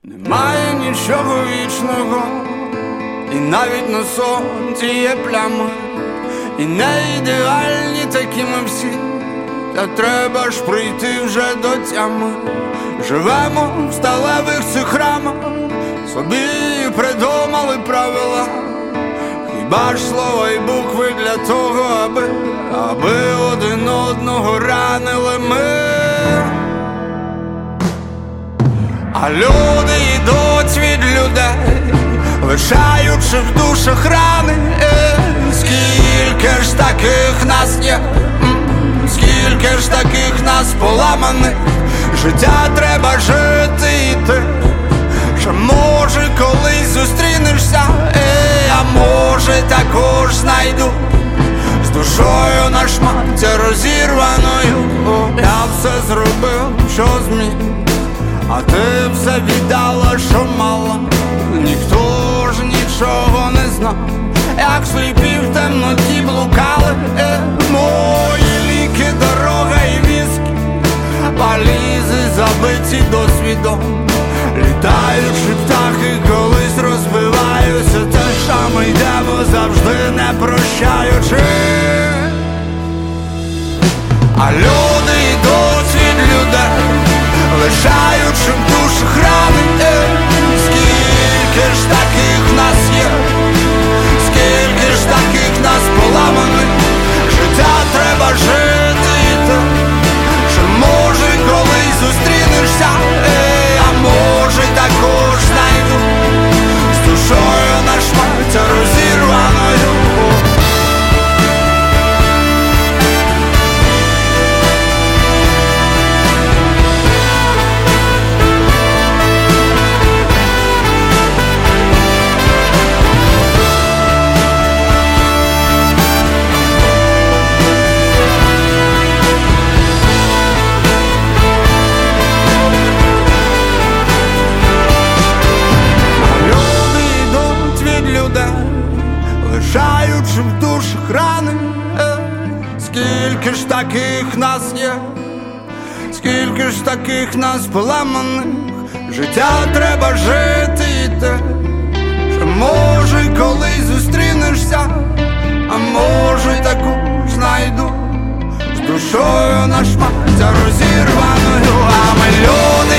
Немає нічого вічного, і навіть на сонці є плями, і не ідеальні такі ми всі, та треба ж прийти вже до тями. Живемо в сталевих цих рамах, собі придумали правила. Хіба ж слова й букви для того, аби один одного ранили ми. А люди йдуть від людей, лишаючи в душах рани. Скільки ж таких нас є, скільки ж таких нас поламаних. Життя треба жити і ти, що може колись зустрінешся, а може також знайду з душою на шматі розірваною. Я все зробив, що зміг, а ти все віддала, що мала. Ніхто ж нічого не знав, як сліпі в темноті блукали. Мої ліки, дорога і віскі, валізи забиті досвідом. Літаючи птахи колись розбиваються, те ж саме йдемо завжди не прощаючи. А люди йдуть від людей, лишаючи в душах рани. Скільки ж таких нас є, скільки ж таких нас поламаних. Життя треба жити і те, що може колись зустрінешся, а може також знайду з душою на шматі розірваною. Лишаючи в душах рани. Скільки ж таких нас є, скільки ж таких нас поламаних. Життя треба жити і те, що може колись зустрінешся, а може таку знайду з душою на шматі розірваною. А ми люди